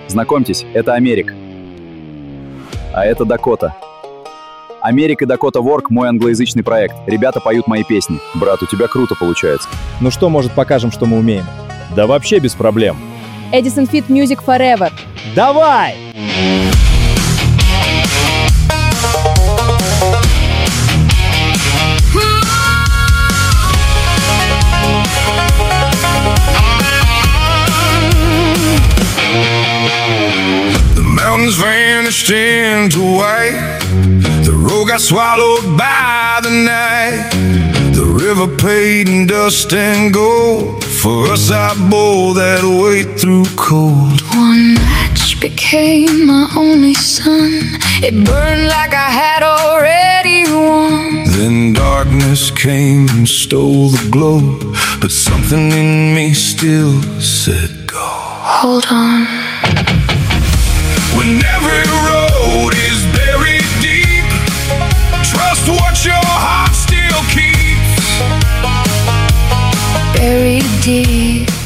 Знакомьтесь, это Америк. А это Дакота. Америк и Дакота Ворк — мой англоязычный проект. Ребята поют мои песни. Брат, у тебя круто получается. Ну что, может, покажем, что мы умеем? Да вообще без проблем. Edison Fit Music Forever. Давай! The mountains vanished into white. The road got swallowed by the night. The river paid in dust and gold. For us I bore that weight through cold. One match became my only sun. It burned like I had already won. Then darkness came and stole the glow. But something in me still said go. Hold on. When every road is buried deep, trust what your heart still keeps. Buried deep.